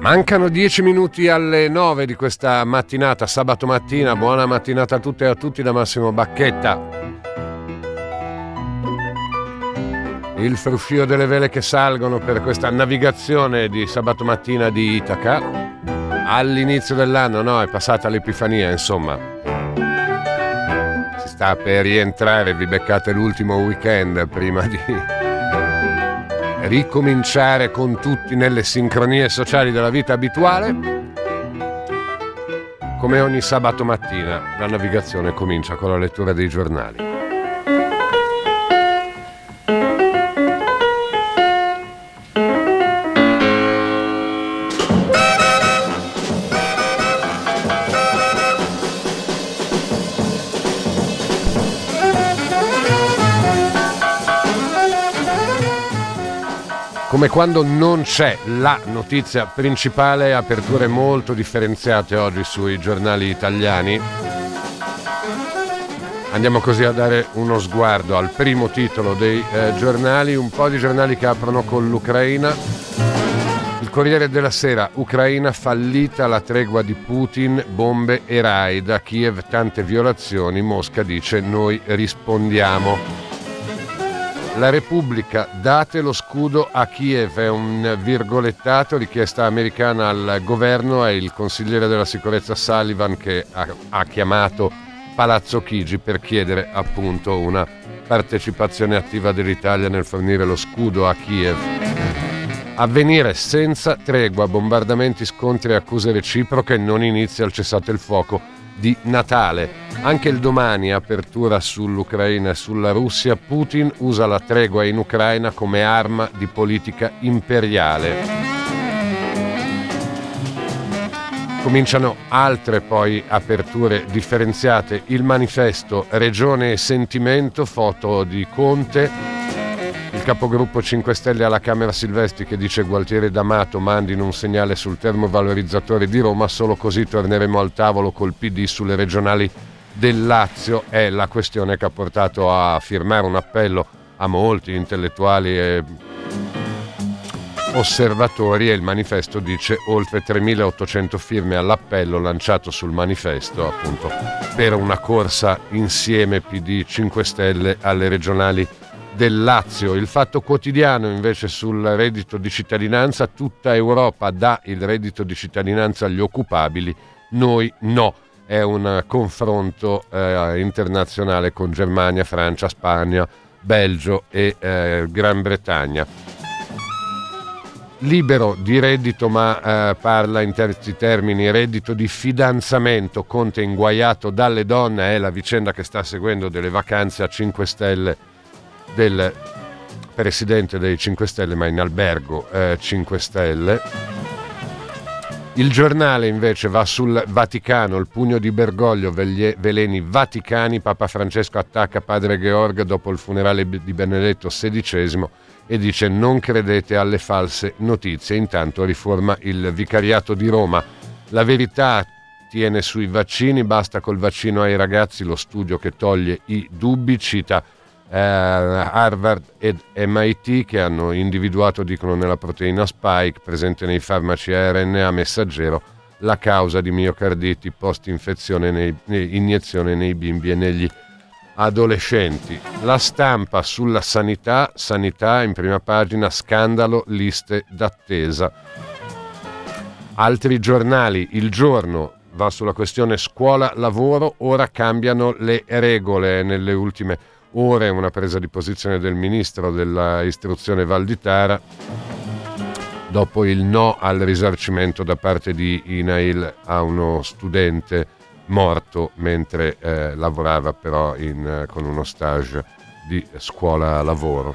Mancano 10 minuti alle 9 di questa mattinata, sabato mattina. Buona mattinata a tutte e a tutti da Massimo Bacchetta. Il fruscio delle vele che salgono per questa navigazione di sabato mattina di Itaca. All'inizio dell'anno, no, è passata l'Epifania, insomma. Si sta per rientrare, vi beccate l'ultimo weekend prima di ricominciare con tutti nelle sincronie sociali della vita abituale. Come ogni sabato mattina la navigazione comincia con la lettura dei giornali. Come quando non c'è la notizia principale, aperture molto differenziate oggi sui giornali italiani. Andiamo così a dare uno sguardo al primo titolo dei giornali, un po' di giornali che aprono con l'Ucraina. Il Corriere della Sera: Ucraina fallita la tregua di Putin, bombe e raid, a Kiev tante violazioni, Mosca dice noi rispondiamo. La Repubblica: date lo scudo a Kiev, è un virgolettato, richiesta americana al governo. È il consigliere della sicurezza Sullivan che ha chiamato Palazzo Chigi per chiedere appunto una partecipazione attiva dell'Italia nel fornire lo scudo a Kiev. Avvenire: senza tregua, bombardamenti, scontri e accuse reciproche, non inizia il cessate il fuoco di Natale. Anche il Domani, apertura sull'Ucraina e sulla Russia. Putin usa la tregua in Ucraina come arma di politica imperiale. Cominciano altre poi aperture differenziate. Il Manifesto: regione e sentimento, foto di Conte. Il capogruppo 5 Stelle alla Camera Silvestri che dice Gualtieri D'Amato mandino un segnale sul termovalorizzatore di Roma, solo così torneremo al tavolo col PD sulle regionali del Lazio. È la questione che ha portato a firmare un appello a molti intellettuali e osservatori, e il Manifesto dice oltre 3.800 firme all'appello lanciato sul Manifesto appunto per una corsa insieme PD 5 Stelle alle regionali del Lazio. Il Fatto Quotidiano invece sul reddito di cittadinanza: tutta Europa dà il reddito di cittadinanza agli occupabili, noi no. È un confronto internazionale con Germania, Francia, Spagna, Belgio e Gran Bretagna. Libero di reddito, ma parla in terzi termini, reddito di fidanzamento, Conte inguaiato dalle donne. È la vicenda che sta seguendo delle vacanze a 5 Stelle del presidente dei 5 Stelle, ma in albergo 5 Stelle. Il Giornale invece va sul Vaticano: il pugno di Bergoglio, veleni vaticani, Papa Francesco attacca padre Georg dopo il funerale di Benedetto XVI e dice non credete alle false notizie. Intanto riforma il vicariato di Roma. La Verità tiene sui vaccini, basta col vaccino ai ragazzi, lo studio che toglie i dubbi, cita Harvard ed MIT che hanno individuato, dicono, nella proteina spike presente nei farmaci RNA messaggero la causa di miocarditi post-infezione iniezione nei bimbi e negli adolescenti. La Stampa sulla sanità in prima pagina: scandalo, liste d'attesa. Altri giornali: Il Giorno va sulla questione scuola-lavoro, ora cambiano le regole. Nelle ultime ore una presa di posizione del ministro della istruzione Valditara dopo il no al risarcimento da parte di INAIL a uno studente morto mentre lavorava però con uno stage di scuola-lavoro.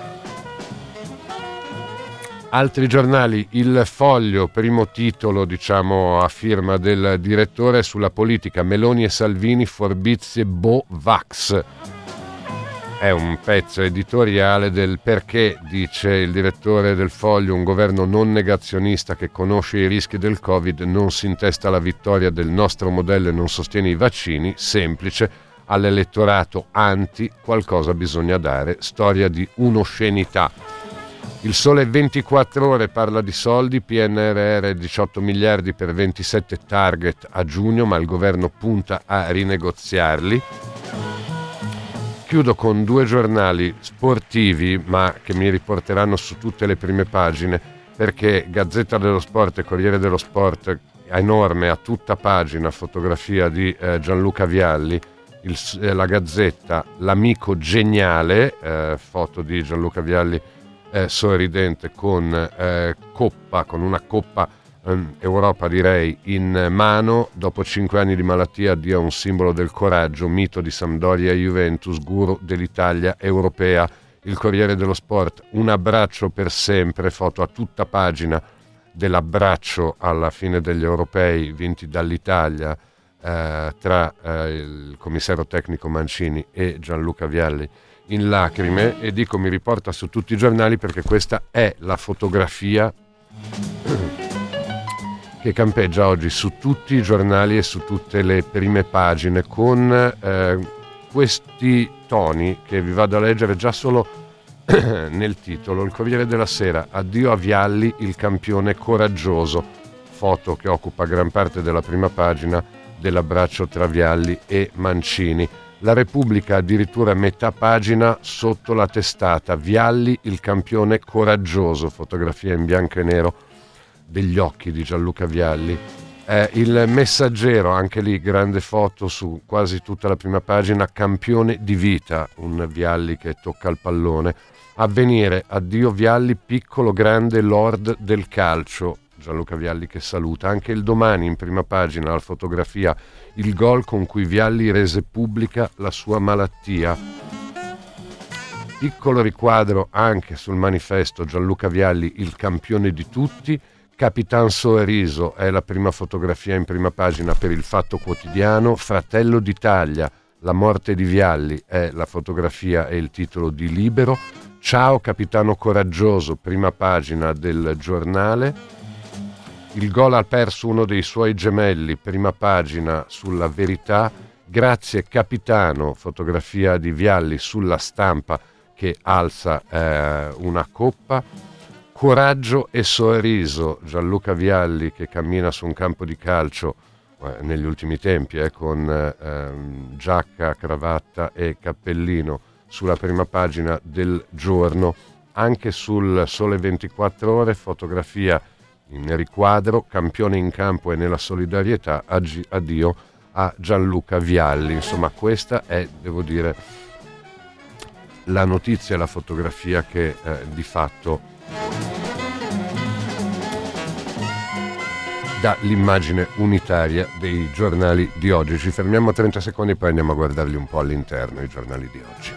Altri giornali: Il Foglio, primo titolo diciamo a firma del direttore, sulla politica, Meloni e Salvini, forbizie Vax. È un pezzo editoriale del perché, dice il direttore del Foglio, un governo non negazionista che conosce i rischi del Covid non si intesta alla vittoria del nostro modello e non sostiene i vaccini, semplice, all'elettorato anti qualcosa bisogna dare, storia di un'oscenità. Il Sole 24 Ore parla di soldi, PNRR 18 miliardi per 27 target a giugno, ma il governo punta a rinegoziarli. Chiudo con due giornali sportivi, ma che mi riporteranno su tutte le prime pagine, perché Gazzetta dello Sport e Corriere dello Sport, enorme, a tutta pagina, fotografia di Gianluca Vialli, la Gazzetta, l'amico geniale, foto di Gianluca Vialli sorridente con una coppa Europa, direi, in mano. Dopo 5 anni di malattia, addio a un simbolo del coraggio, mito di Sampdoria e Juventus, guru dell'Italia europea. Il Corriere dello Sport, un abbraccio per sempre, foto a tutta pagina dell'abbraccio alla fine degli europei vinti dall'Italia tra il commissario tecnico Mancini e Gianluca Vialli in lacrime. E dico, mi riporta su tutti i giornali perché questa è la fotografia che campeggia oggi su tutti i giornali e su tutte le prime pagine, con questi toni che vi vado a leggere già solo nel titolo. Il Corriere della Sera, addio a Vialli, il campione coraggioso, foto che occupa gran parte della prima pagina dell'abbraccio tra Vialli e Mancini. La Repubblica, addirittura metà pagina sotto la testata, Vialli il campione coraggioso, fotografia in bianco e nero degli occhi di Gianluca Vialli. Il Messaggero, anche lì grande foto su quasi tutta la prima pagina, campione di vita, un Vialli che tocca il pallone. Avvenire, addio Vialli, piccolo grande lord del calcio, Gianluca Vialli che saluta. Anche il Domani, in prima pagina, la fotografia, il gol con cui Vialli rese pubblica la sua malattia. Piccolo riquadro anche sul Manifesto, Gianluca Vialli il campione di tutti. Capitan Sorriso è la prima fotografia in prima pagina per il Fatto Quotidiano. Fratello d'Italia, la morte di Vialli è la fotografia e il titolo di Libero. Ciao capitano coraggioso, prima pagina del Giornale. Il gol ha perso uno dei suoi gemelli, prima pagina sulla Verità. Grazie capitano, fotografia di Vialli sulla Stampa che alza una coppa. Coraggio e sorriso, Gianluca Vialli che cammina su un campo di calcio negli ultimi tempi con giacca, cravatta e cappellino sulla prima pagina del Giorno. Anche sul Sole 24 Ore, fotografia in riquadro, campione in campo e nella solidarietà, addio a Gianluca Vialli. Insomma, questa è, devo dire, la notizia e la fotografia che di fatto dà l'immagine unitaria dei giornali di oggi. Ci fermiamo 30 secondi e poi andiamo a guardarli un po' all'interno, i giornali di oggi.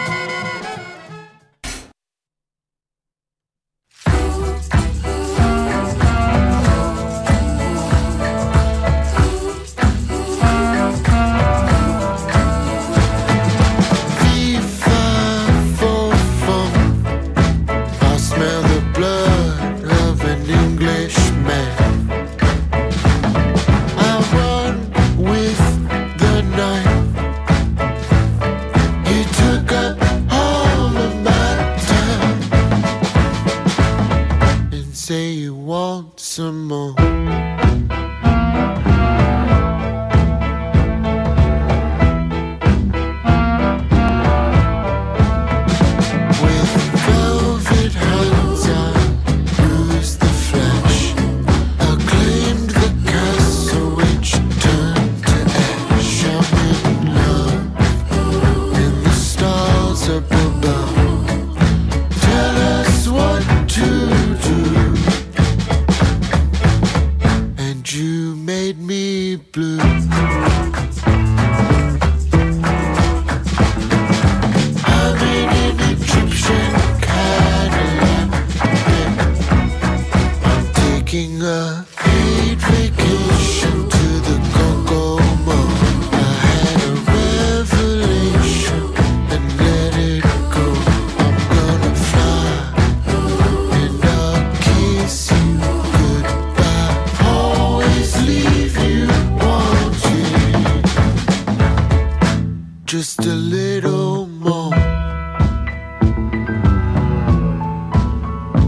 Just a little more.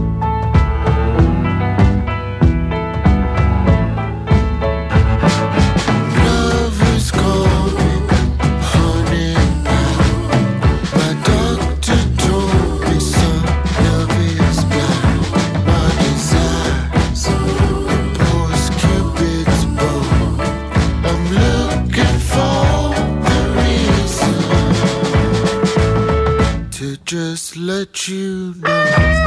let you know.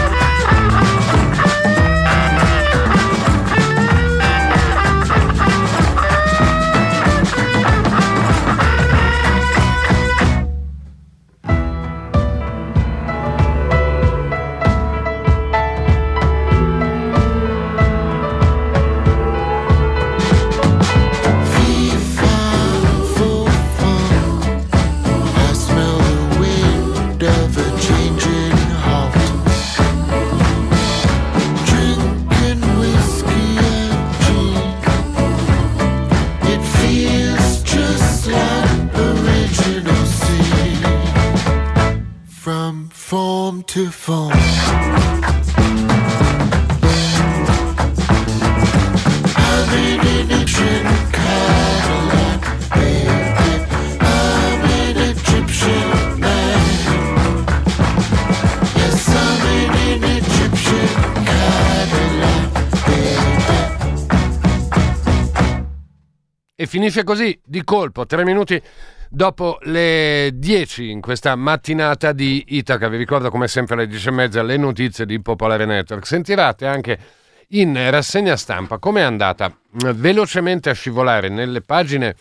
To phone. I'm in an Egyptian Cadillac, baby. I'm an Egyptian man. Yes, I'm in an Egyptian Cadillac, baby. E finisce così, di colpo, 3 minuti dopo le 10 in questa mattinata di Itaca. Vi ricordo come sempre alle 10:30 le notizie di Popolare Network. Sentirate anche in rassegna stampa come è andata velocemente a scivolare nelle pagine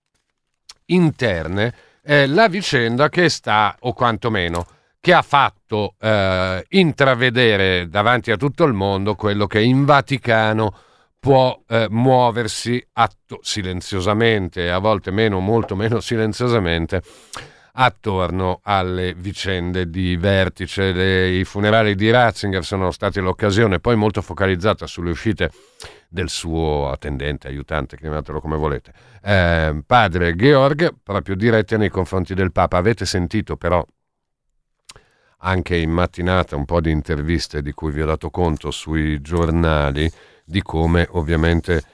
interne la vicenda che sta, o quantomeno che ha fatto intravedere davanti a tutto il mondo quello che in Vaticano può muoversi silenziosamente, a volte molto meno silenziosamente, attorno alle vicende di vertice. I funerali di Ratzinger sono stati l'occasione, poi molto focalizzata sulle uscite del suo attendente, aiutante, chiamatelo come volete, padre Georg, proprio dirette nei confronti del Papa. Avete sentito però anche in mattinata un po' di interviste di cui vi ho dato conto sui giornali, di come ovviamente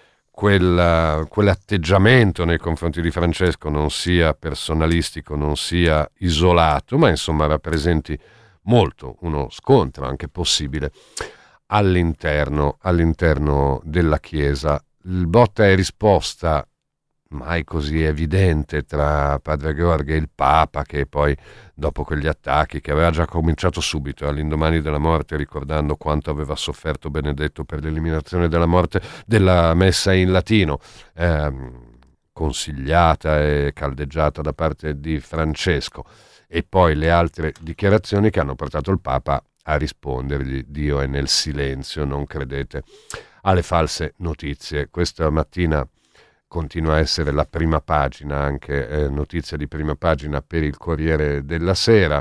quell'atteggiamento nei confronti di Francesco non sia personalistico, non sia isolato, ma insomma rappresenti molto uno scontro anche possibile all'interno della Chiesa. Il botta e risposta mai così evidente tra padre Georg e il Papa, che poi dopo quegli attacchi, che aveva già cominciato subito all'indomani della morte, ricordando quanto aveva sofferto Benedetto per l'eliminazione della morte della messa in latino, consigliata e caldeggiata da parte di Francesco, e poi le altre dichiarazioni che hanno portato il Papa a rispondergli: Dio è nel silenzio, non credete alle false notizie. Questa mattina continua a essere la prima pagina, anche notizia di prima pagina per il Corriere della Sera.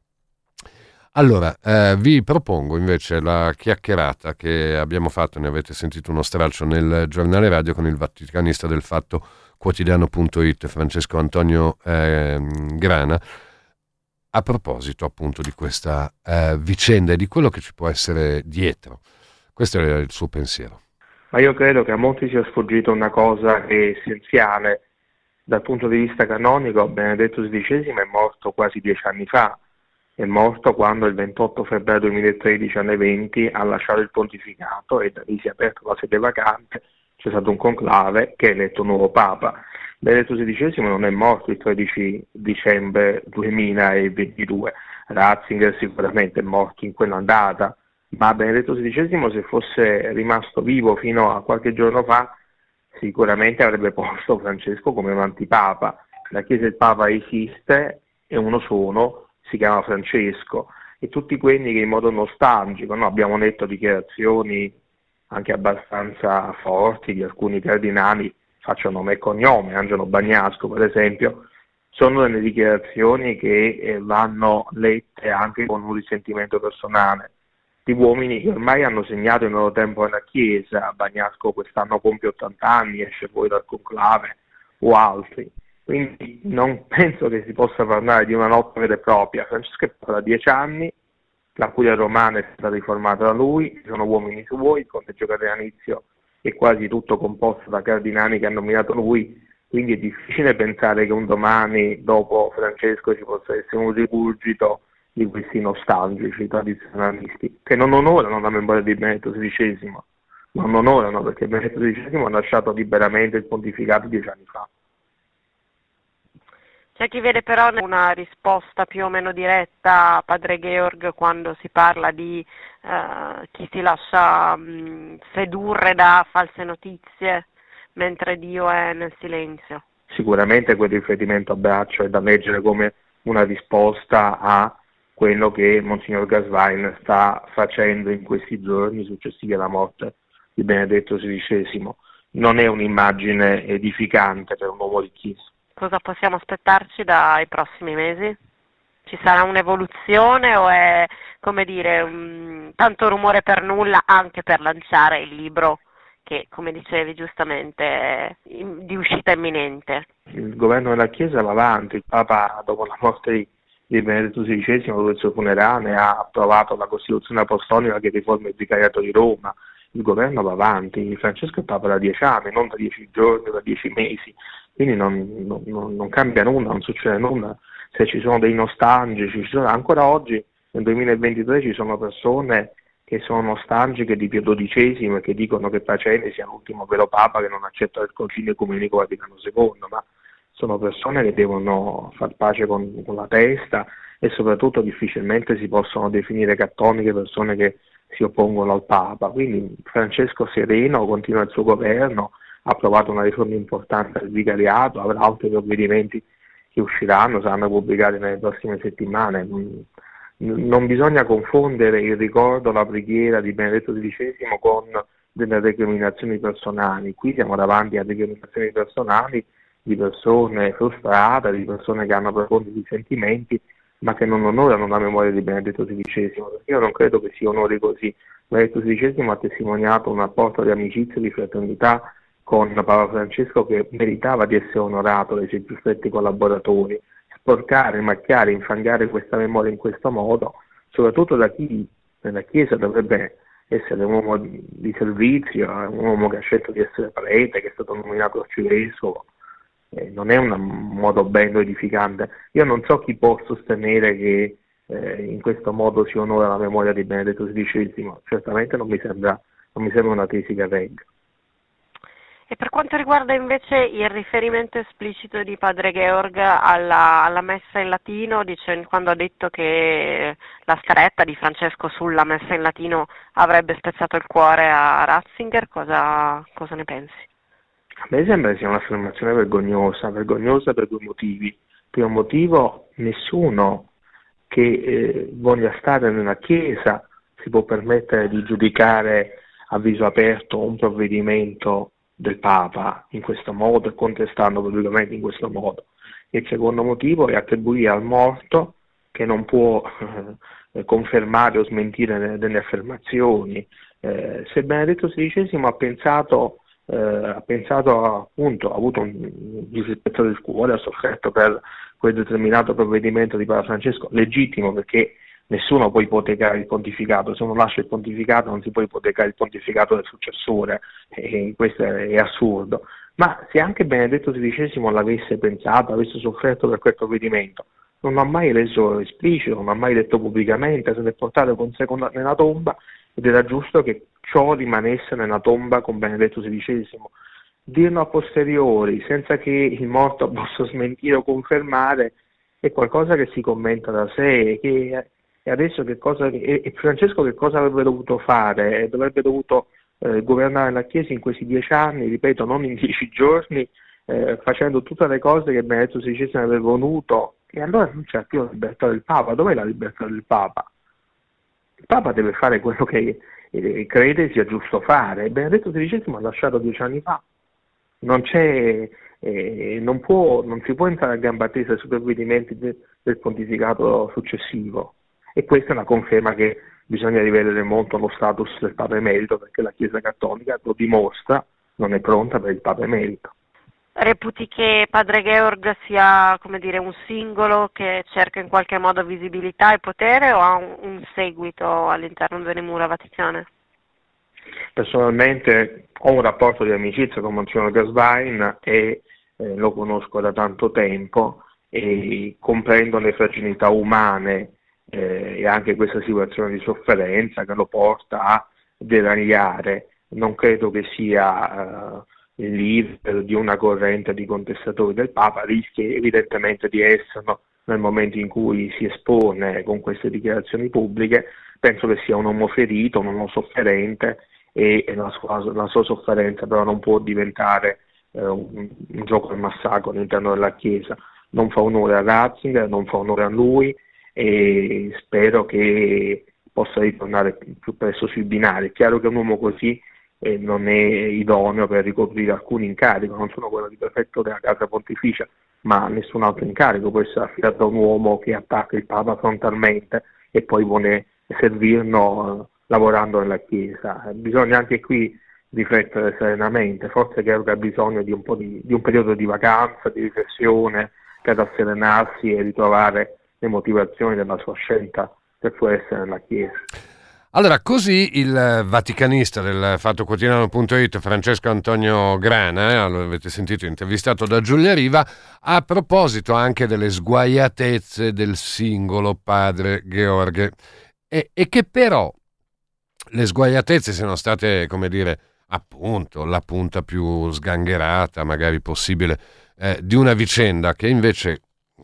Allora, vi propongo invece la chiacchierata che abbiamo fatto, ne avete sentito uno stralcio nel giornale radio, con il vaticanista del Fatto Quotidiano.it, Francesco Antonio Grana, a proposito appunto di questa vicenda e di quello che ci può essere dietro. Questo è il suo pensiero. Ma io credo che a molti sia sfuggita una cosa che è essenziale dal punto di vista canonico. Benedetto XVI è morto quasi 10 anni fa, è morto quando il 28 febbraio 2013 alle 20 ha lasciato il pontificato e da lì si è aperta la sede vacante, c'è stato un conclave che ha eletto un nuovo Papa. Benedetto XVI non è morto il 13 dicembre 2022, Ratzinger sicuramente è morto in quella data, ma Benedetto XVI, se fosse rimasto vivo fino a qualche giorno fa, sicuramente avrebbe posto Francesco come un antipapa. La Chiesa del Papa esiste, è uno solo, si chiama Francesco, e tutti quelli che in modo nostalgico, no, abbiamo letto dichiarazioni anche abbastanza forti di alcuni cardinali, faccio nome e cognome, Angelo Bagnasco per esempio, sono delle dichiarazioni che vanno lette anche con un risentimento personale, di uomini che ormai hanno segnato il loro tempo nella Chiesa. Bagnasco quest'anno compie 80 anni, esce fuori dal conclave, o altri. Quindi non penso che si possa parlare di una notte vera e propria. Francesco è da 10 anni, la Curia Romana è stata riformata da lui, ci sono uomini suoi, il collegio catedanizio è quasi tutto composto da cardinali che hanno nominato lui, quindi è difficile pensare che un domani, dopo Francesco, ci possa essere un rigurgito di questi nostalgici tradizionalisti, che non onorano la memoria di Benedetto XVI, non onorano, perché Benedetto XVI ha lasciato liberamente il pontificato 10 anni fa. C'è chi vede però una risposta più o meno diretta a Padre Georg quando si parla di chi si lascia sedurre da false notizie mentre Dio è nel silenzio. Sicuramente quel riferimento a braccio è da leggere come una risposta a quello che Monsignor Gasvain sta facendo in questi giorni successivi alla morte di Benedetto XVI. Non è un'immagine edificante per un uomo di Chiesa. Cosa possiamo aspettarci dai prossimi mesi? Ci sarà un'evoluzione o è, come dire, tanto rumore per nulla anche per lanciare il libro che, come dicevi giustamente, è di uscita imminente? Il governo della Chiesa va avanti. Il Papa, dopo la morte di Benedetto XVI, dopo il suo funerale, ha approvato la Costituzione Apostolica che riforma il Vicariato di Roma. Il governo va avanti. Francesco è Papa da 10 anni, non da 10 giorni, da 10 mesi. Quindi non cambia nulla, non succede nulla. Se ci sono dei nostalgici, ancora oggi, nel 2023, ci sono persone che sono nostalgiche di Pio XII e che dicono che Paceni sia l'ultimo vero Papa che non accetta il Concilio Ecumenico Vaticano II, ma sono persone che devono far pace con la testa e soprattutto difficilmente si possono definire cattoliche persone che si oppongono al Papa. Quindi Francesco sereno, continua il suo governo, ha approvato una riforma importante del vicariato, avrà altri provvedimenti che usciranno, saranno pubblicati nelle prossime settimane. Non bisogna confondere il ricordo, la preghiera di Benedetto XVI con delle recriminazioni personali. Qui siamo davanti a recriminazioni personali di persone frustrate, di persone che hanno profondi sentimenti, ma che non onorano la memoria di Benedetto XVI, perché io non credo che si onori così. Benedetto XVI ha testimoniato un rapporto di amicizia e di fraternità con Papa Francesco che meritava di essere onorato dai suoi più stretti collaboratori. Sporcare, macchiare, infangare questa memoria in questo modo, soprattutto da chi nella Chiesa dovrebbe essere un uomo di servizio, un uomo che ha scelto di essere prete, che è stato nominato arcivescovo, non è un modo bello edificante. Io non so chi può sostenere che in questo modo si onora la memoria di Benedetto XVI, certamente non mi sembra una tesi che regga. E per quanto riguarda invece il riferimento esplicito di Padre Georg alla messa in latino, quando ha detto che la stretta di Francesco sulla messa in latino avrebbe spezzato il cuore a Ratzinger, cosa ne pensi? A me sembra che sia un'affermazione vergognosa per due motivi. Primo motivo, nessuno che voglia stare nella Chiesa si può permettere di giudicare a viso aperto un provvedimento del Papa in questo modo e contestando pubblicamente in questo modo. E il secondo motivo è attribuire al morto, che non può confermare o smentire delle affermazioni. Se Benedetto XVI ha pensato appunto, ha avuto un disrispetto del cuore, ha sofferto per quel determinato provvedimento di Papa Francesco, legittimo, perché nessuno può ipotecare il pontificato, se uno lascia il pontificato non si può ipotecare il pontificato del successore, e questo è assurdo. Ma se anche Benedetto XVI l'avesse pensato, avesse sofferto per quel provvedimento, non ha mai reso esplicito, non ha mai detto pubblicamente, se ne è portato con sé nella tomba, ed era giusto che ciò rimanesse nella tomba con Benedetto XVI. Dirlo a posteriori, senza che il morto possa smentire o confermare, è qualcosa che si commenta da sé, e adesso e Francesco che cosa avrebbe dovuto fare? Avrebbe dovuto governare la Chiesa in questi 10 anni, ripeto, non in 10 giorni, facendo tutte le cose che Benedetto XVI avrebbe voluto, e allora non c'è più la libertà del Papa. Dov'è la libertà del Papa? Il Papa deve fare quello che crede sia giusto fare. Benedetto XVI ha lasciato 10 anni fa. Non si può entrare a gamba tesa sui provvedimenti del pontificato successivo. E questa è una conferma che bisogna rivedere molto lo status del Papa Emerito, perché la Chiesa Cattolica lo dimostra, non è pronta per il Papa Emerito. Reputi che Padre Georg sia, come dire, un singolo che cerca in qualche modo visibilità e potere, o ha un seguito all'interno delle mura vaticane? Personalmente ho un rapporto di amicizia con Monsignor Gasvain e lo conosco da tanto tempo e comprendo le fragilità umane e anche questa situazione di sofferenza che lo porta a deragliare. Non credo che sia il leader di una corrente di contestatori del Papa, rischia evidentemente di esserlo nel momento in cui si espone con queste dichiarazioni pubbliche. Penso che sia un uomo ferito, un uomo sofferente, e la sua sofferenza però non può diventare un gioco al massacro all'interno della Chiesa. Non fa onore a Ratzinger, non fa onore a lui, e spero che possa ritornare più presto sui binari. È chiaro che un uomo così non è idoneo per ricoprire alcun incarico, non solo quello di prefetto della Casa Pontificia, ma nessun altro incarico può essere affidato a un uomo che attacca il Papa frontalmente e poi vuole servirlo lavorando nella Chiesa. Bisogna anche qui riflettere serenamente. Forse Georg ha bisogno di un periodo di vacanza, di riflessione, per rasserenarsi e ritrovare le motivazioni della sua scelta del suo essere nella Chiesa. Allora, così il vaticanista del FattoQuotidiano.it, Francesco Antonio Grana, lo avete sentito, intervistato da Giulia Riva, a proposito anche delle sguaiatezze del singolo padre Georg, e che però le sguaiatezze siano state, come dire, appunto la punta più sgangherata magari possibile di una vicenda che invece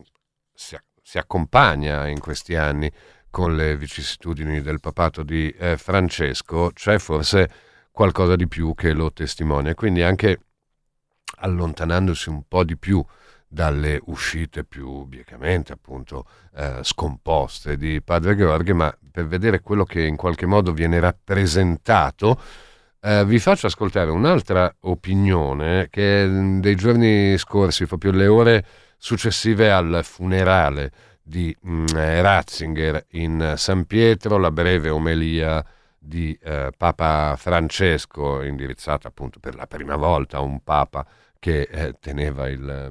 si accompagna in questi anni con le vicissitudini del papato di Francesco. C'è forse qualcosa di più che lo testimonia, quindi anche allontanandosi un po' di più dalle uscite più biecamente appunto scomposte di padre Georg, ma per vedere quello che in qualche modo viene rappresentato, vi faccio ascoltare un'altra opinione che è dei giorni scorsi, proprio le ore successive al funerale di Ratzinger in San Pietro, la breve omelia di Papa Francesco, indirizzata appunto per la prima volta a un Papa che teneva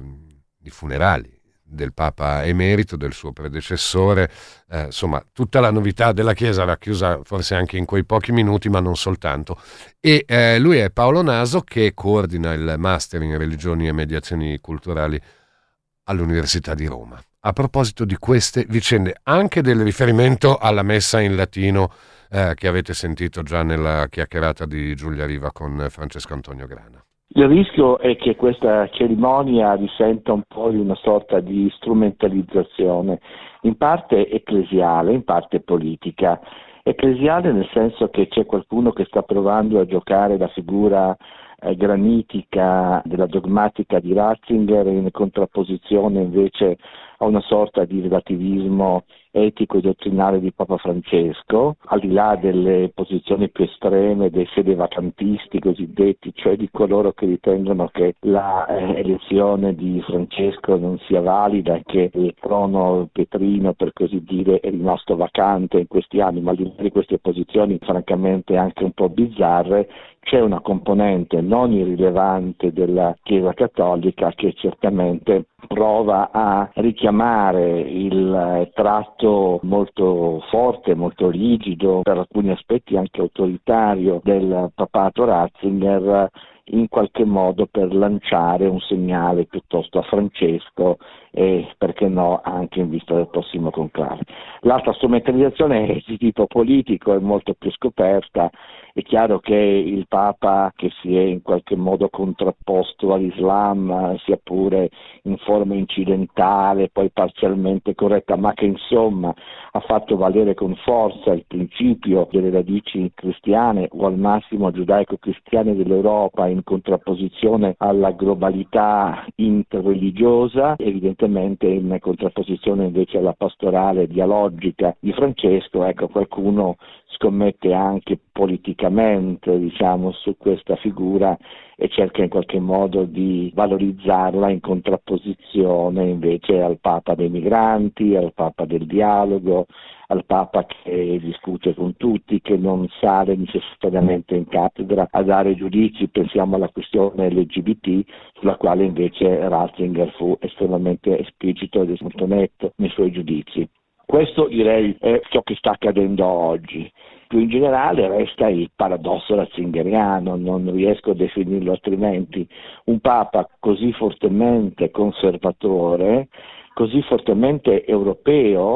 i funerali del Papa emerito, del suo predecessore. Insomma, tutta la novità della Chiesa racchiusa forse anche in quei pochi minuti, ma non soltanto. E lui è Paolo Naso, che coordina il Master in Religioni e Mediazioni Culturali all'Università di Roma. A proposito di queste vicende, anche del riferimento alla messa in latino che avete sentito già nella chiacchierata di Giulia Riva con Francesco Antonio Grana. Il rischio è che questa cerimonia risenta un po' di una sorta di strumentalizzazione, in parte ecclesiale, in parte politica. Ecclesiale nel senso che c'è qualcuno che sta provando a giocare la figura granitica della dogmatica di Ratzinger in contrapposizione invece a una sorta di relativismo etico e dottrinale di Papa Francesco, al di là delle posizioni più estreme dei sedevacantisti cosiddetti, cioè di coloro che ritengono che la elezione di Francesco non sia valida e che il trono petrino, per così dire, è rimasto vacante in questi anni, ma al di là di queste posizioni francamente anche un po' bizzarre, c'è una componente non irrilevante della Chiesa Cattolica che certamente prova a richiamare il tratto molto forte, molto rigido, per alcuni aspetti anche autoritario del papato Ratzinger, in qualche modo per lanciare un segnale piuttosto a Francesco e, perché no, anche in vista del prossimo conclave. L'altra strumentalizzazione è di tipo politico, è molto più scoperta. È chiaro che il Papa, che si è in qualche modo contrapposto all'Islam, sia pure in forma incidentale, poi parzialmente corretta, ma che insomma ha fatto valere con forza il principio delle radici cristiane o al massimo giudaico-cristiane dell'Europa in contrapposizione alla globalità interreligiosa, evidentemente in contrapposizione invece alla pastorale dialogica di Francesco. Ecco, qualcuno scommette anche politicamente, diciamo, su questa figura e cerca in qualche modo di valorizzarla in contrapposizione invece al Papa dei migranti, al Papa del dialogo, al Papa che discute con tutti, che non sale necessariamente in cattedra a dare giudizi. Pensiamo alla questione LGBT, sulla quale invece Ratzinger fu estremamente esplicito ed molto netto nei suoi giudizi. Questo direi è ciò che sta accadendo oggi. Più in generale resta il paradosso ratzingeriano, non riesco a definirlo altrimenti, un Papa così fortemente conservatore, così fortemente europeo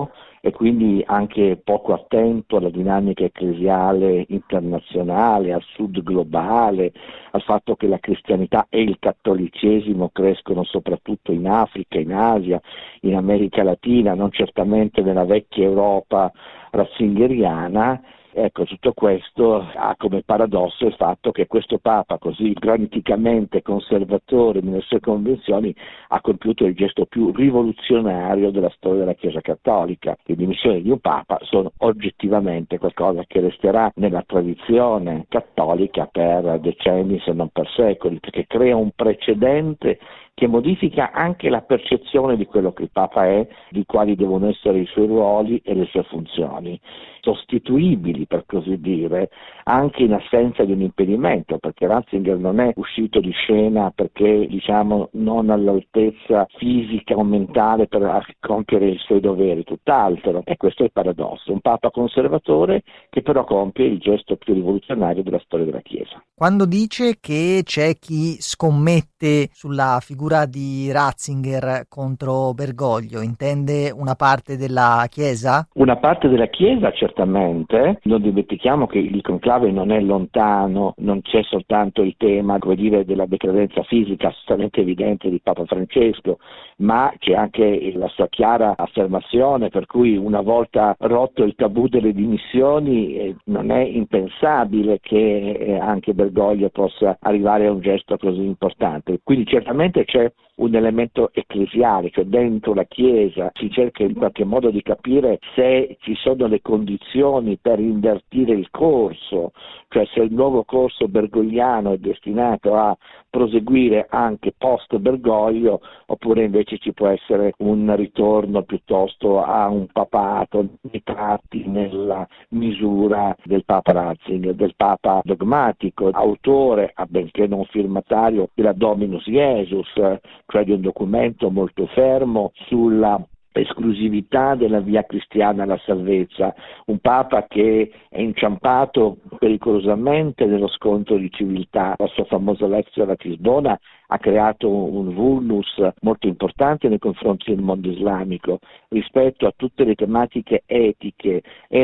e quindi anche poco attento alla dinamica ecclesiale internazionale, al sud globale, al fatto che la cristianità e il cattolicesimo crescono soprattutto in Africa, in Asia, in America Latina, non certamente nella vecchia Europa ratzingeriana. Ecco, tutto questo ha come paradosso il fatto che questo Papa, così graniticamente conservatore nelle sue convinzioni, ha compiuto il gesto più rivoluzionario della storia della Chiesa Cattolica. Le dimissioni di un Papa sono oggettivamente qualcosa che resterà nella tradizione cattolica per decenni, se non per secoli, perché crea un precedente che modifica anche la percezione di quello che il Papa è, di quali devono essere i suoi ruoli e le sue funzioni, sostituibili per così dire, anche in assenza di un impedimento, perché Ratzinger non è uscito di scena perché non all'altezza fisica o mentale per compiere i suoi doveri, tutt'altro, e questo è il paradosso, un Papa conservatore che però compie il gesto più rivoluzionario della storia della Chiesa. Quando dice che c'è chi scommette sulla figura di Ratzinger contro Bergoglio, intende una parte della Chiesa? Una parte della Chiesa certamente, non dimentichiamo che il conclave non è lontano, non c'è soltanto il tema, della decadenza fisica assolutamente evidente di Papa Francesco, ma c'è anche la sua chiara affermazione per cui una volta rotto il tabù delle dimissioni non è impensabile che anche Bergoglio possa arrivare a un gesto così importante. Quindi certamente c'è un elemento ecclesiale, cioè dentro la Chiesa si cerca in qualche modo di capire se ci sono le condizioni per invertire il corso, cioè se il nuovo corso bergogliano è destinato a proseguire anche post Bergoglio oppure invece ci può essere un ritorno piuttosto a un papato nei tratti, nella misura del Papa Ratzinger, del Papa dogmatico, autore, benché non firmatario, della Dominus Jesus, cioè di un documento molto fermo sulla esclusività della via cristiana alla salvezza, un Papa che è inciampato pericolosamente nello scontro di civiltà. La sua famosa Lectio a Ratisbona ha creato un vulnus molto importante nei confronti del mondo islamico rispetto a tutte le tematiche etiche,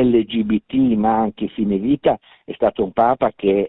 LGBT, ma anche fine vita. È stato un Papa che,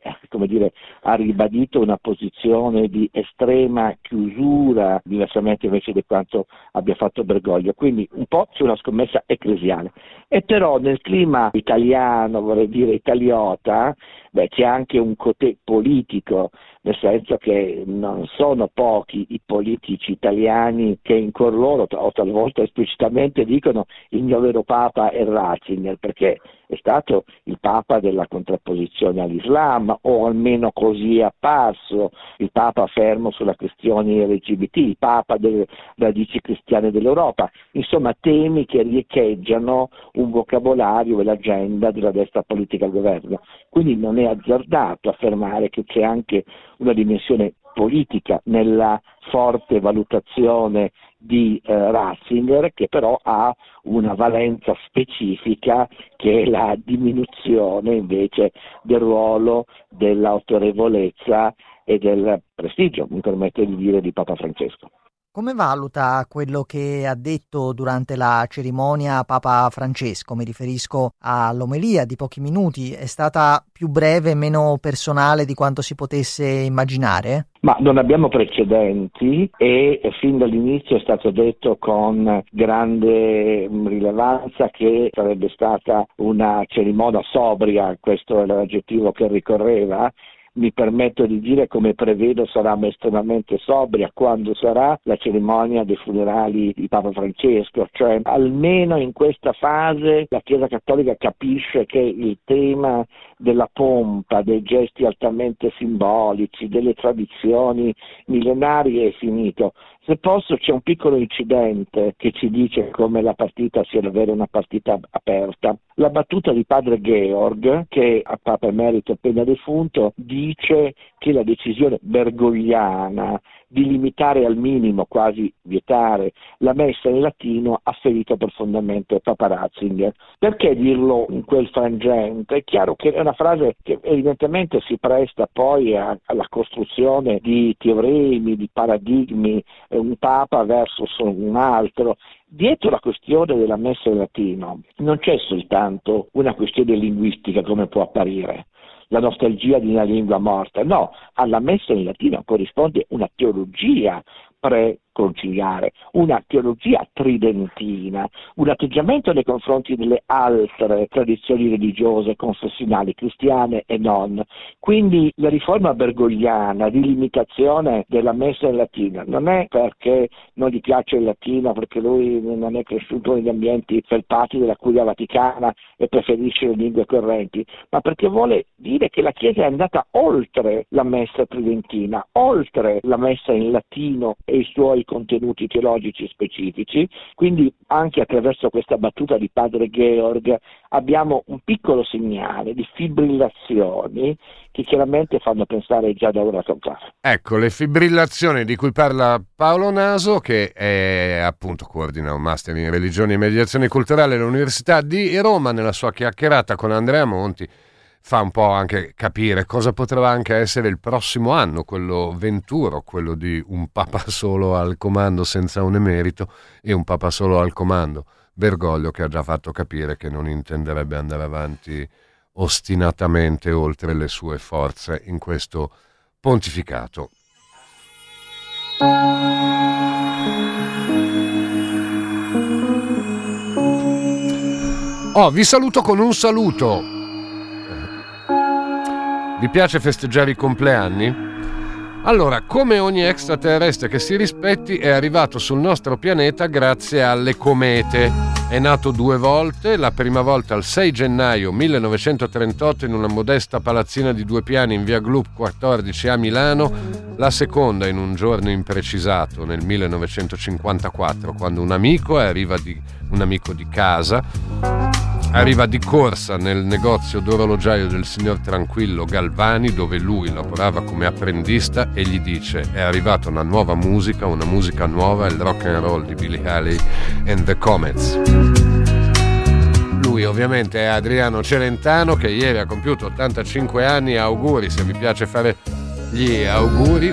ha ribadito una posizione di estrema chiusura, diversamente invece di quanto abbia fatto Bergoglio. Quindi un po' c'è una scommessa ecclesiale. E però nel clima italiano, vorrei dire italiota, c'è anche un cotè politico, nel senso che non sono pochi i politici italiani che in cuor loro, o talvolta esplicitamente, dicono il mio vero Papa è Ratzinger, perché è stato il Papa della contrapposizione all'Islam, o almeno così è apparso, il Papa fermo sulla questione LGBT, il Papa delle radici cristiane dell'Europa, insomma temi che riecheggiano un vocabolario e l'agenda della destra politica al governo. Quindi non è azzardato affermare che c'è anche una dimensione politica nella forte valutazione di Ratzinger, che però ha una valenza specifica che è la diminuzione invece del ruolo, dell'autorevolezza e del prestigio, mi permetto di dire, di Papa Francesco. Come valuta quello che ha detto durante la cerimonia Papa Francesco? Mi riferisco all'omelia di pochi minuti. È stata più breve e meno personale di quanto si potesse immaginare? Ma non abbiamo precedenti e fin dall'inizio è stato detto con grande rilevanza che sarebbe stata una cerimonia sobria, questo è l'aggettivo che ricorreva. Mi permetto di dire, come prevedo sarà estremamente sobria quando sarà la cerimonia dei funerali di Papa Francesco, cioè almeno in questa fase la Chiesa Cattolica capisce che il tema della pompa, dei gesti altamente simbolici, delle tradizioni millenarie è finito. Se posso, c'è un piccolo incidente che ci dice come la partita sia davvero una partita aperta. La battuta di padre Georg, che a Papa Emerito appena defunto, dice che la decisione bergogliana di limitare al minimo, quasi vietare, la messa in latino ha ferito profondamente Papa Ratzinger. Perché dirlo in quel frangente? È chiaro che è una frase che evidentemente si presta poi alla costruzione di teoremi, di paradigmi, un Papa versus un altro. Dietro la questione della messa in latino non c'è soltanto una questione linguistica come può apparire, la nostalgia di una lingua morta, no, alla messa in latino corrisponde una teologia preconciliare, una teologia tridentina, un atteggiamento nei confronti delle altre tradizioni religiose, confessionali, cristiane e non. Quindi la riforma bergogliana di limitazione della messa in latino non è perché non gli piace il latino, perché lui non è cresciuto negli ambienti felpati della Curia Vaticana e preferisce le lingue correnti, ma perché vuole dire che la Chiesa è andata oltre la messa tridentina, oltre la messa in latino e i suoi contenuti teologici specifici. Quindi anche attraverso questa battuta di padre Georg abbiamo un piccolo segnale di fibrillazioni che chiaramente fanno pensare già da ora a fare. Ecco, le fibrillazioni di cui parla Paolo Naso, che è appunto coordina un master in religioni e mediazione culturale all'Università di Roma. Nella sua chiacchierata con Andrea Monti fa un po' anche capire cosa potrà anche essere il prossimo anno, quello venturo, quello di un Papa solo al comando senza un emerito e un Papa solo al comando. Bergoglio, che ha già fatto capire che non intenderebbe andare avanti ostinatamente oltre le sue forze in questo pontificato. Vi saluto con un saluto. Vi piace festeggiare i compleanni? Allora, come ogni extraterrestre che si rispetti, è arrivato sul nostro pianeta grazie alle comete. È nato 2 volte, la prima volta il 6 gennaio 1938 in una modesta palazzina di 2 piani in via Gluck 14 a Milano, la seconda in un giorno imprecisato nel 1954, quando un amico di casa arriva di corsa nel negozio d'orologiaio del signor Tranquillo Galvani, dove lui lavorava come apprendista, e gli dice: è arrivata una nuova musica, una musica nuova, il rock and roll di Billy Haley and the Comets. Lui ovviamente è Adriano Celentano, che ieri ha compiuto 85 anni. Auguri, se vi piace fare gli auguri.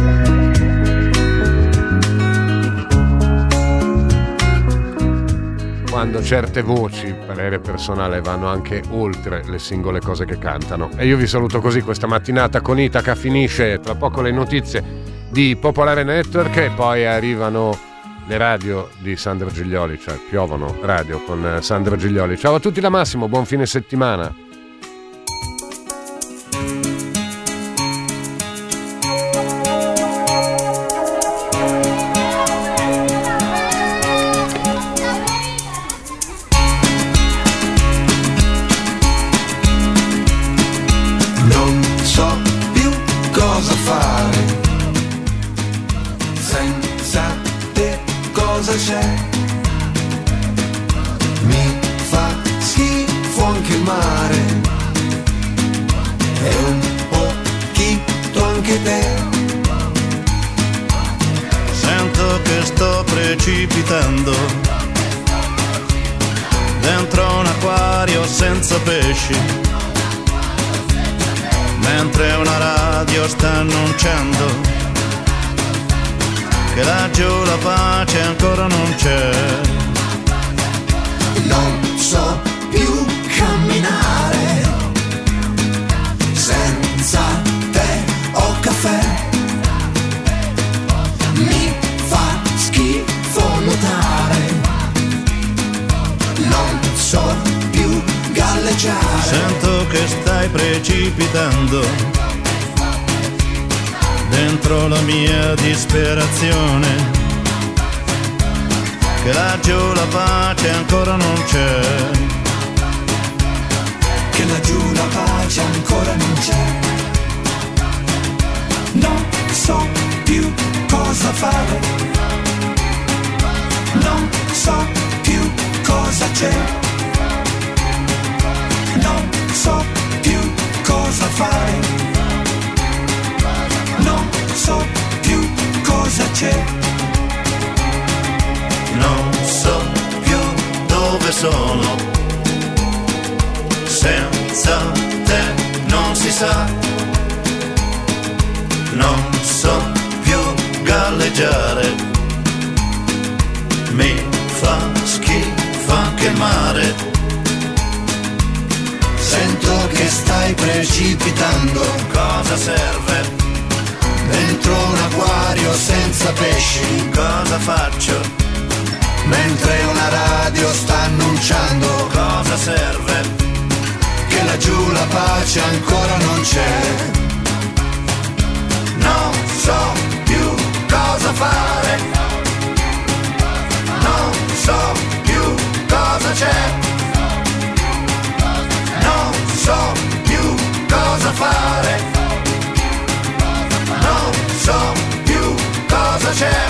Quando certe voci, parere personale, vanno anche oltre le singole cose che cantano. E io vi saluto così questa mattinata con Itaca. Finisce tra poco le notizie di Popolare Network e poi arrivano le radio di Sandro Giglioli, cioè piovono radio con Sandro Giglioli. Ciao a tutti da Massimo, buon fine settimana. Dentro un acquario senza pesci, mentre una radio sta annunciando che laggiù la pace ancora non c'è. Non so più camminare senza tè o caffè. Mi fa schifo nuotare. Non so più galleggiare. Sento che stai precipitando dentro la mia disperazione, che laggiù la pace ancora non c'è. Che laggiù la pace ancora non c'è. Non so più cosa fare. Non so più cosa c'è. Non so più cosa fare. Non so più cosa c'è. Non so più dove sono, senza te non si sa. Non so più galleggiare, mi fa schifo anche il mare. Sento che stai precipitando, Cosa serve? dentro un acquario senza pesci, Cosa faccio? mentre una radio sta annunciando Cosa serve? che laggiù la pace ancora non c'è. Non so più cosa fare, non so più cosa c'è, non so più cosa fare, non so più cosa c'è.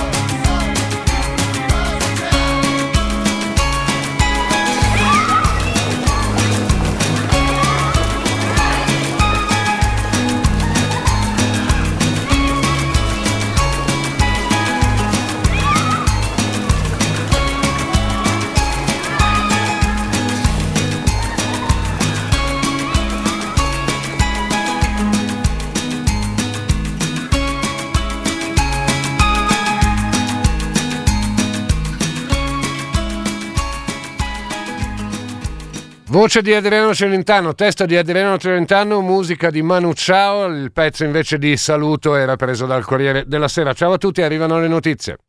Voce di Adriano Celentano, testo di Adriano Celentano, musica di Manu Chao. Il pezzo invece di saluto era preso dal Corriere della Sera. Ciao a tutti, arrivano le notizie.